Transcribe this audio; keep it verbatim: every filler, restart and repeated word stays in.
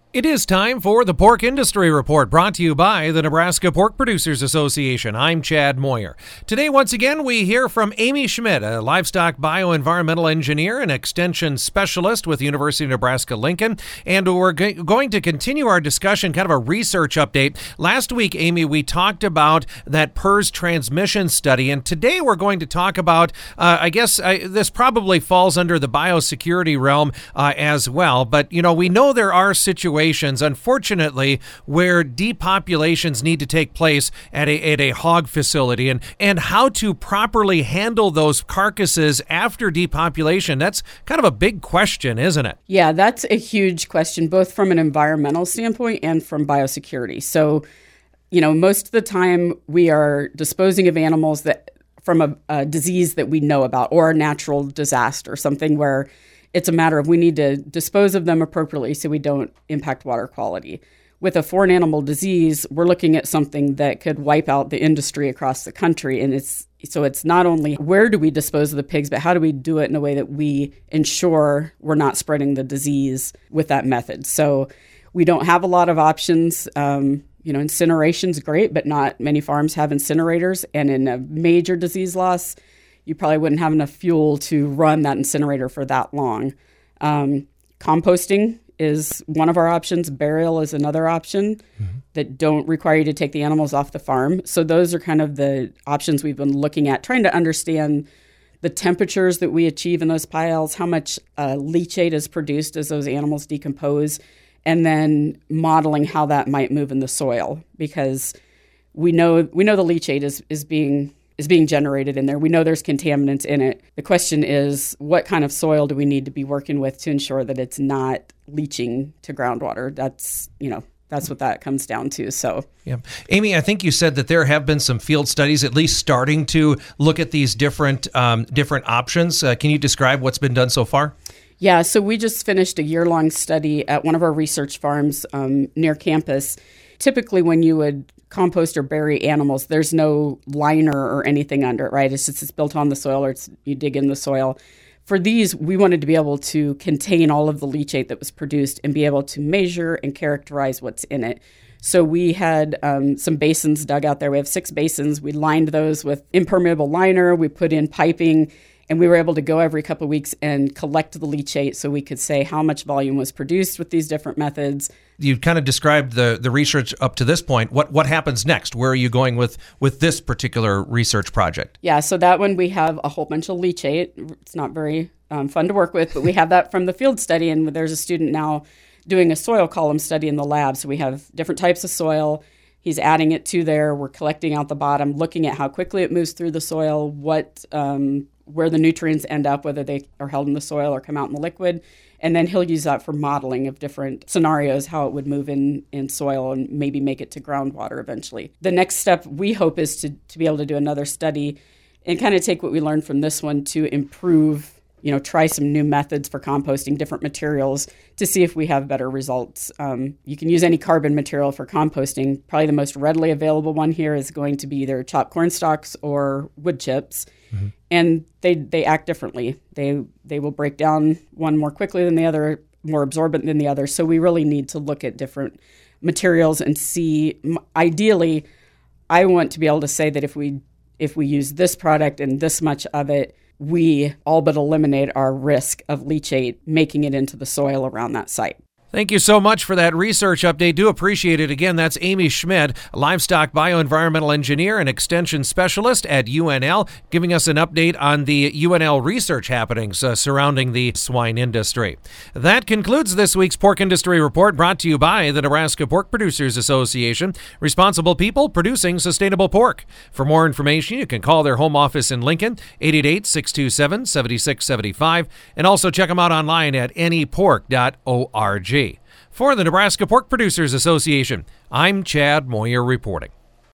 It is time for the Pork Industry Report, brought to you by the Nebraska Pork Producers Association. I'm Chad Moyer. Today, once again, we hear from Amy Schmidt, a livestock bioenvironmental engineer and extension specialist with the University of Nebraska-Lincoln, and we're g- going to continue our discussion, kind of a research update. Last week, Amy, we talked about that P R R S transmission study, and today we're going to talk about, uh, I guess uh, this probably falls under the biosecurity realm uh, as well, but, you know, we know there are situations unfortunately, where depopulations need to take place at a at a hog facility, and and how to properly handle those carcasses after depopulation. That's kind of a big question, isn't it? Yeah, that's a huge question, both from an environmental standpoint and from biosecurity. So, you know, most of the time we are disposing of animals that from a, a disease that we know about, or a natural disaster, something where it's a matter of we need to dispose of them appropriately so we don't impact water quality. With a foreign animal disease, we're looking at something that could wipe out the industry across the country. And it's so it's not only where do we dispose of the pigs, but how do we do it in a way that we ensure we're not spreading the disease with that method. So we don't have a lot of options. Um, you know, incineration's great, but not many farms have incinerators. And in a major disease loss, you probably wouldn't have enough fuel to run that incinerator for that long. Um, composting is one of our options. Burial is another option mm-hmm. that don't require you to take the animals off the farm. So those are kind of the options we've been looking at, trying to understand the temperatures that we achieve in those piles, how much uh, leachate is produced as those animals decompose, and then modeling how that might move in the soil, because we know we know the leachate is is being is being generated in there. We know there's contaminants in it. The question is, what kind of soil do we need to be working with to ensure that it's not leaching to groundwater? That's, you know, that's what that comes down to. So, yeah. Amy, I think you said that there have been some field studies at least starting to look at these different um, different options. Uh, can you describe what's been done so far? Yeah, so we just finished a year-long study at one of our research farms um, near campus. Typically, when you would compost or bury animals, there's no liner or anything under it, right? It's just it's built on the soil, or it's, you dig in the soil. For these, we wanted to be able to contain all of the leachate that was produced and be able to measure and characterize what's in it. So we had um, some basins dug out there. We have six basins. We lined those with impermeable liner. We put in piping, and we were able to go every couple of weeks and collect the leachate so we could say how much volume was produced with these different methods. You kind of described the, the research up to this point. What what happens next? Where are you going with, with this particular research project? Yeah, so that one we have a whole bunch of leachate. It's not very um, fun to work with, but we have that from the field study, and there's a student now doing a soil column study in the lab. So we have different types of soil. He's adding it to there. We're collecting out the bottom, looking at how quickly it moves through the soil, what um, where the nutrients end up, whether they are held in the soil or come out in the liquid. And then he'll use that for modeling of different scenarios, how it would move in, in soil and maybe make it to groundwater eventually. The next step we hope is to, to be able to do another study and kind of take what we learned from this one to improve, you know, try some new methods for composting, different materials to see if we have better results. Um, you can use any carbon material for composting. Probably the most readily available one here is going to be either chopped corn stalks or wood chips. Mm-hmm. And they they act differently. They they will break down one more quickly than the other, more absorbent than the other. So we really need to look at different materials and see. Ideally, I want to be able to say that if we if we use this product and this much of it, we all but eliminate our risk of leachate making it into the soil around that site. Thank you so much for that research update. Do appreciate it. Again, that's Amy Schmidt, livestock bioenvironmental engineer and extension specialist at U N L, giving us an update on the U N L research happenings uh, surrounding the swine industry. That concludes this week's Pork Industry Report, brought to you by the Nebraska Pork Producers Association, responsible people producing sustainable pork. For more information, you can call their home office in Lincoln, eight eight eight, six two seven, seven six seven five, and also check them out online at any pork dot org. For the Nebraska Pork Producers Association, I'm Chad Moyer reporting.